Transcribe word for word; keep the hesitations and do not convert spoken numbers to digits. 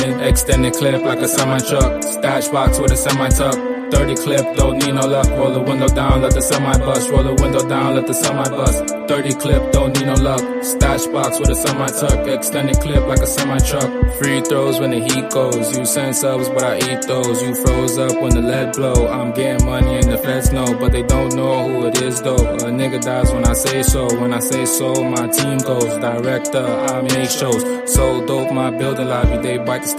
Extended clip like a semi-truck. Stash box with a semi-tuck. thirty clip, don't need no luck. Roll the window down, let the semi bust. Roll the window down, let the semi bust. thirty clip, don't need no luck. Stash box with a semi-tuck. Extended clip like a semi-truck. Free throws when the heat goes. You send subs, but I eat those. You froze up when the lead blow. I'm getting money and the feds know, but they don't know who it is though. A nigga dies when I say so. When I say so, my team goes. Director, I make shows. So dope, my building lobby, they bite the